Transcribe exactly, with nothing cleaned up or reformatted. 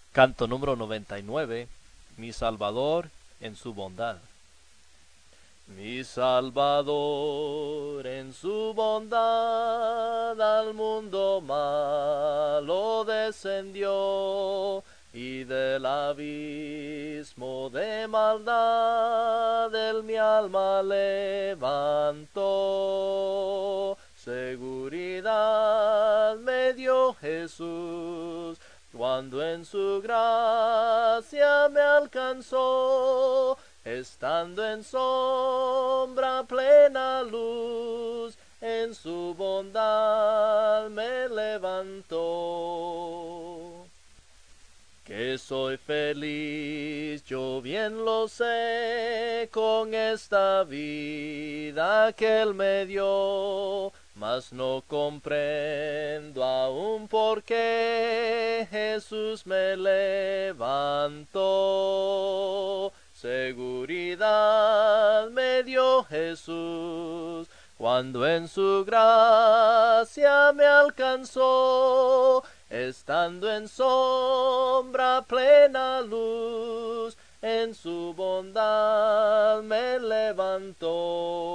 Canto número noventa y nueve. Mi Salvador en su bondad. Mi Salvador en su bondad al mundo malo descendió y del abismo de maldad él mi alma levantó. Seguridad me dio Jesús cuando en su gracia me alcanzó, estando en sombra plena luz, en su bondad me levantó. Que soy feliz, yo bien lo sé, con esta vida que Él me dio, mas no comprendo aún por qué Jesús me levantó. Seguridad me dio Jesús, cuando en su gracia me alcanzó, estando en sombra plena luz, en su bondad me levantó.